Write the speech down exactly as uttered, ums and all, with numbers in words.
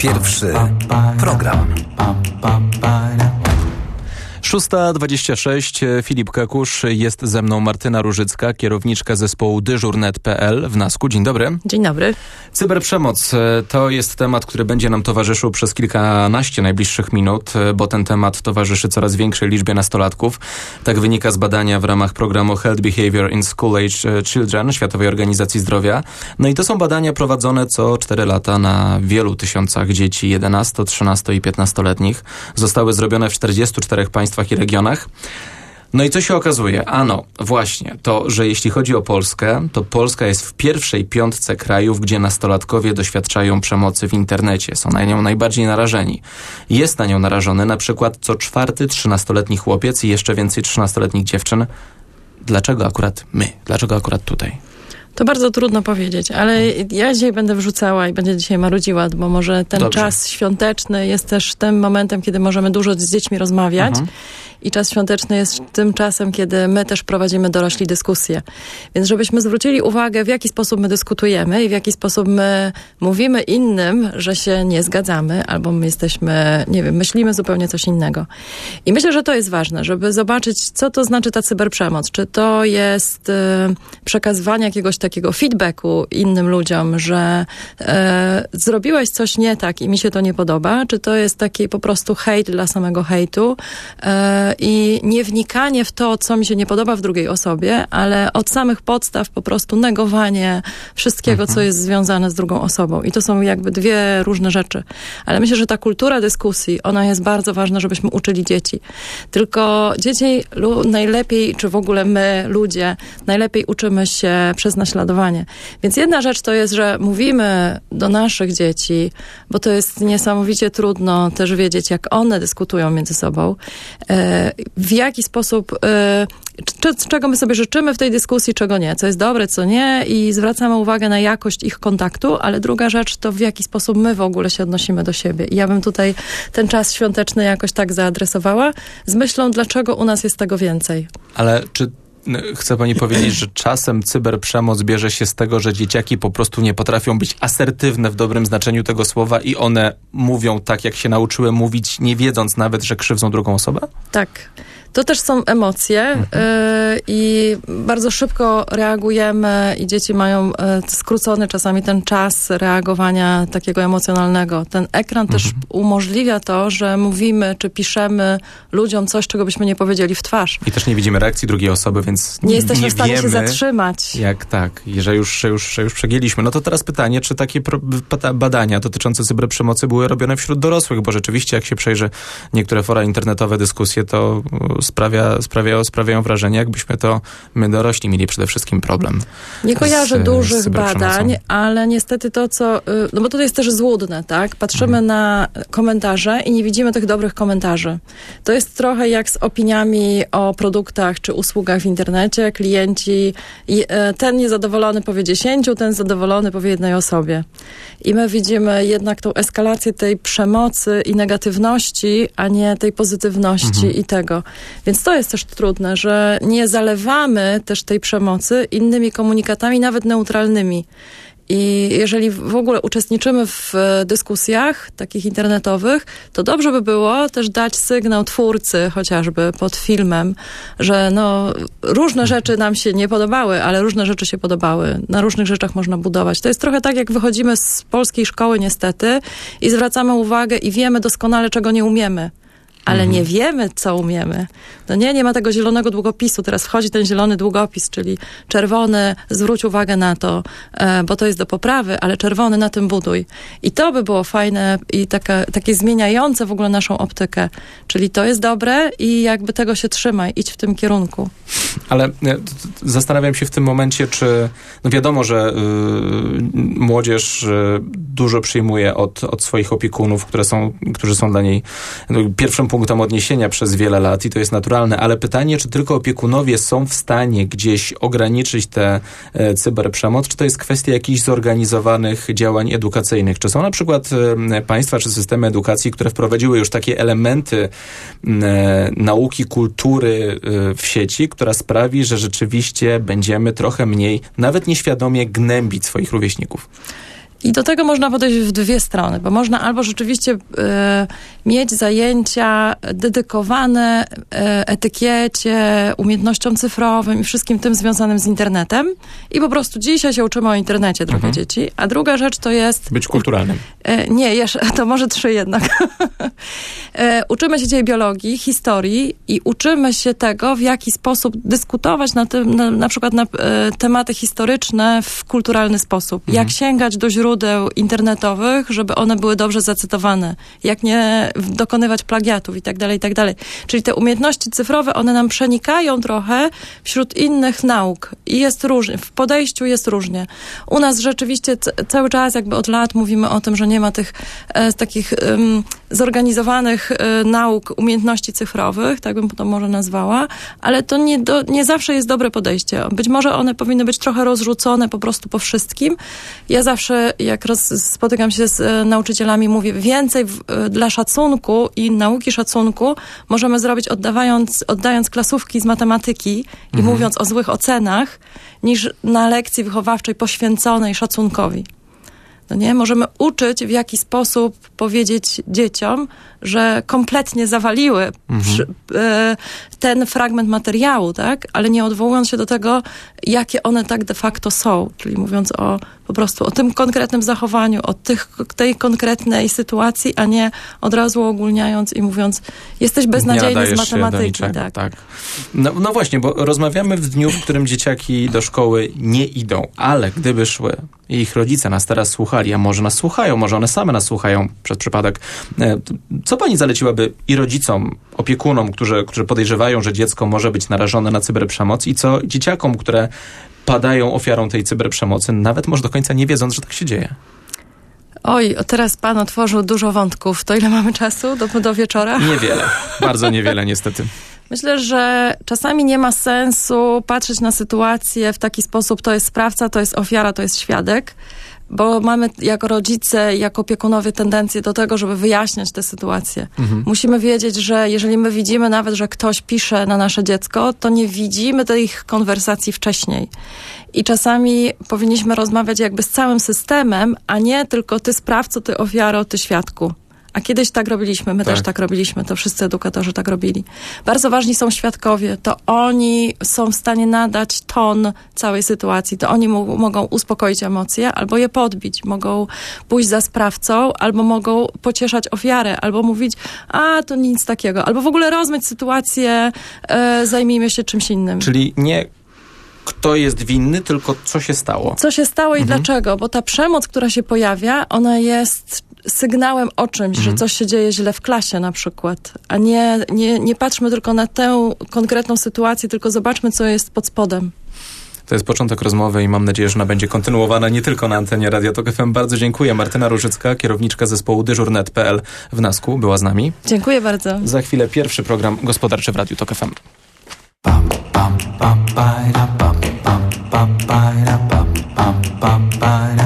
Pierwszy program. szósta dwadzieścia sześć, Filip Kekusz, jest ze mną Martyna Różycka, kierowniczka zespołu dyżurnet kropka p l w Nasku. Dzień dobry. Dzień dobry. Cyberprzemoc to jest temat, który będzie nam towarzyszył przez kilkanaście najbliższych minut, bo ten temat towarzyszy coraz większej liczbie nastolatków. Tak wynika z badania w ramach programu Health Behavior in School Age Children Światowej Organizacji Zdrowia. No i to są badania prowadzone co cztery lata na wielu tysiącach dzieci jedenasto-, trzynasto- i piętnastoletnich. Zostały zrobione w czterdziestu czterech państwach i regionach. No i co się okazuje? Ano, właśnie to, że jeśli chodzi o Polskę, to Polska jest w pierwszej piątce krajów, gdzie nastolatkowie doświadczają przemocy w internecie. Są na nią najbardziej narażeni. Jest na nią narażony na przykład co czwarty trzynastoletni chłopiec i jeszcze więcej trzynastoletnich dziewczyn. Dlaczego akurat my? Dlaczego akurat tutaj? To bardzo trudno powiedzieć, ale ja dzisiaj będę wrzucała i będę dzisiaj marudziła, bo może ten Dobrze. czas świąteczny jest też tym momentem, kiedy możemy dużo z dziećmi rozmawiać. Mhm. I czas świąteczny jest tym czasem, kiedy my też prowadzimy dorośli dyskusje. Więc żebyśmy zwrócili uwagę, w jaki sposób my dyskutujemy i w jaki sposób my mówimy innym, że się nie zgadzamy, albo my jesteśmy, nie wiem, myślimy zupełnie coś innego. I myślę, że to jest ważne, żeby zobaczyć, co to znaczy ta cyberprzemoc. Czy to jest e, przekazywanie jakiegoś takiego feedbacku innym ludziom, że e, zrobiłeś coś nie tak i mi się to nie podoba, czy to jest taki po prostu hejt dla samego hejtu, e, i nie wnikanie w to, co mi się nie podoba w drugiej osobie, ale od samych podstaw po prostu negowanie wszystkiego, mhm. co jest związane z drugą osobą. I to są jakby dwie różne rzeczy. Ale myślę, że ta kultura dyskusji, ona jest bardzo ważna, żebyśmy uczyli dzieci. Tylko dzieci lu- najlepiej, czy w ogóle my, ludzie, najlepiej uczymy się przez naśladowanie. Więc jedna rzecz to jest, że mówimy do naszych dzieci, bo to jest niesamowicie trudno też wiedzieć, jak one dyskutują między sobą, w jaki sposób, czy, czego my sobie życzymy w tej dyskusji, czego nie, co jest dobre, co nie, i zwracamy uwagę na jakość ich kontaktu, ale druga rzecz to w jaki sposób my w ogóle się odnosimy do siebie. I ja bym tutaj ten czas świąteczny jakoś tak zaadresowała z myślą, dlaczego u nas jest tego więcej. Ale czy chce pani powiedzieć, że czasem cyberprzemoc bierze się z tego, że dzieciaki po prostu nie potrafią być asertywne w dobrym znaczeniu tego słowa i one mówią tak, jak się nauczyły mówić, nie wiedząc nawet, że krzywdzą drugą osobę? Tak. To też są emocje mhm. y, i bardzo szybko reagujemy i dzieci mają y, skrócony czasami ten czas reagowania takiego emocjonalnego. Ten ekran mhm. też umożliwia to, że mówimy czy piszemy ludziom coś, czego byśmy nie powiedzieli w twarz. I też nie widzimy reakcji drugiej osoby, więc nie jesteśmy nie w stanie wiemy, się zatrzymać. Jak tak, że już, że już, że już przegięliśmy. No to teraz pytanie, czy takie pro, badania dotyczące cyberprzemocy były robione wśród dorosłych, bo rzeczywiście jak się przejrzy niektóre fora internetowe, dyskusje, to sprawia, sprawia, sprawiają wrażenie, jakbyśmy to my dorośli mieli przede wszystkim problem. Nie kojarzę z, dużych z badań, ale niestety to, co... No bo to jest też złudne, tak? Patrzymy mhm. na komentarze i nie widzimy tych dobrych komentarzy. To jest trochę jak z opiniami o produktach czy usługach w internecie. Klienci, ten niezadowolony powie dziesięciu, ten zadowolony powie jednej osobie. I my widzimy jednak tą eskalację tej przemocy i negatywności, a nie tej pozytywności mhm. i tego. Więc to jest też trudne, że nie zalewamy też tej przemocy innymi komunikatami, nawet neutralnymi. I jeżeli w ogóle uczestniczymy w dyskusjach takich internetowych, to dobrze by było też dać sygnał twórcy, chociażby pod filmem, że no, różne rzeczy nam się nie podobały, ale różne rzeczy się podobały. Na różnych rzeczach można budować. To jest trochę tak, jak wychodzimy z polskiej szkoły niestety i zwracamy uwagę i wiemy doskonale, czego nie umiemy. Ale mhm. nie wiemy, co umiemy. No nie, nie ma tego zielonego długopisu. Teraz wchodzi ten zielony długopis, czyli czerwony, zwróć uwagę na to, e, bo to jest do poprawy, ale czerwony, na tym buduj. I to by było fajne i taka, takie zmieniające w ogóle naszą optykę. Czyli to jest dobre i jakby tego się trzymaj, idź w tym kierunku. Ale ja, zastanawiam się w tym momencie, czy no wiadomo, że y, młodzież y, dużo przyjmuje od, od swoich opiekunów, które są, którzy są dla niej no, pierwszym punktem odniesienia przez wiele lat i to jest naturalne, ale pytanie, czy tylko opiekunowie są w stanie gdzieś ograniczyć tę e, cyberprzemoc, czy to jest kwestia jakichś zorganizowanych działań edukacyjnych? Czy są na przykład e, państwa czy systemy edukacji, które wprowadziły już takie elementy e, nauki, kultury e, w sieci, która sprawi, że rzeczywiście będziemy trochę mniej, nawet nieświadomie gnębić swoich rówieśników? I do tego można podejść w dwie strony, bo można albo rzeczywiście y, mieć zajęcia dedykowane y, etykiecie, umiejętnościom cyfrowym i wszystkim tym związanym z internetem i po prostu dzisiaj się uczymy o internecie, drogie mhm. dzieci. A druga rzecz to jest... Być kulturalnym. Y, nie, jeszcze, to może trzy jednak. y, uczymy się dzisiaj biologii, historii i uczymy się tego, w jaki sposób dyskutować na, tym, na, na przykład na y, tematy historyczne w kulturalny sposób. Mhm. Jak sięgać do źródeł internetowych, żeby one były dobrze zacytowane. Jak nie dokonywać plagiatów i tak dalej, i tak dalej. Czyli te umiejętności cyfrowe, one nam przenikają trochę wśród innych nauk. I jest różnie. W podejściu jest różnie. U nas rzeczywiście c- cały czas jakby od lat mówimy o tym, że nie ma tych e, takich e, zorganizowanych e, nauk umiejętności cyfrowych, tak bym to może nazwała, ale to nie, do, nie zawsze jest dobre podejście. Być może one powinny być trochę rozrzucone po prostu po wszystkim. Ja zawsze jak roz, spotykam się z e, nauczycielami, mówię, więcej w, e, dla szacunku i nauki szacunku możemy zrobić oddawając, oddając klasówki z matematyki i mhm. mówiąc o złych ocenach, niż na lekcji wychowawczej poświęconej szacunkowi. No nie? Możemy uczyć, w jaki sposób powiedzieć dzieciom, że kompletnie zawaliły mhm. przy, e, ten fragment materiału, tak? Ale nie odwołując się do tego, jakie one tak de facto są. Czyli mówiąc o po prostu o tym konkretnym zachowaniu, o tych, tej konkretnej sytuacji, a nie od razu ogólniając i mówiąc, jesteś beznadziejny z matematyki. Tak. tak. No, no właśnie, bo rozmawiamy w dniu, w którym dzieciaki do szkoły nie idą, ale gdyby szły i ich rodzice nas teraz słuchali, a może nas słuchają, może one same nas słuchają przez przypadek, co pani zaleciłaby i rodzicom, opiekunom, którzy, którzy podejrzewają, że dziecko może być narażone na cyberprzemoc i co dzieciakom, które padają ofiarą tej cyberprzemocy, nawet może do końca nie wiedząc, że tak się dzieje? Oj, teraz pan otworzył dużo wątków. To ile mamy czasu do, do wieczora? Niewiele. Bardzo niewiele niestety. Myślę, że czasami nie ma sensu patrzeć na sytuację w taki sposób, to jest sprawca, to jest ofiara, to jest świadek, bo mamy jako rodzice, jako opiekunowie tendencję do tego, żeby wyjaśniać tę sytuację. Mhm. Musimy wiedzieć, że jeżeli my widzimy nawet, że ktoś pisze na nasze dziecko, to nie widzimy tych konwersacji wcześniej. I czasami powinniśmy rozmawiać jakby z całym systemem, a nie tylko ty sprawco, ty ofiaro, ty świadku. A kiedyś tak robiliśmy, my tak. też tak robiliśmy, to wszyscy edukatorzy tak robili. Bardzo ważni są świadkowie, to oni są w stanie nadać ton całej sytuacji, to oni m- mogą uspokoić emocje, albo je podbić, mogą pójść za sprawcą, albo mogą pocieszać ofiarę, albo mówić, a to nic takiego, albo w ogóle rozmyć sytuację, e, zajmijmy się czymś innym. Czyli nie kto jest winny, tylko co się stało. Co się stało i mhm. dlaczego, bo ta przemoc, która się pojawia, ona jest sygnałem o czymś, mhm. że coś się dzieje źle w klasie na przykład, a nie, nie, nie patrzmy tylko na tę konkretną sytuację, tylko zobaczmy, co jest pod spodem. To jest początek rozmowy i mam nadzieję, że ona będzie kontynuowana nie tylko na antenie Radia Tok F M. Bardzo dziękuję. Martyna Różycka, kierowniczka zespołu dyżur kropka net kropka p l w Nasku, była z nami. Dziękuję bardzo. Za chwilę pierwszy program gospodarczy w Radiu Tok F M. Pam, pam, pam, pam, pam, pam, pam, pam, pam, pam, pam, pam.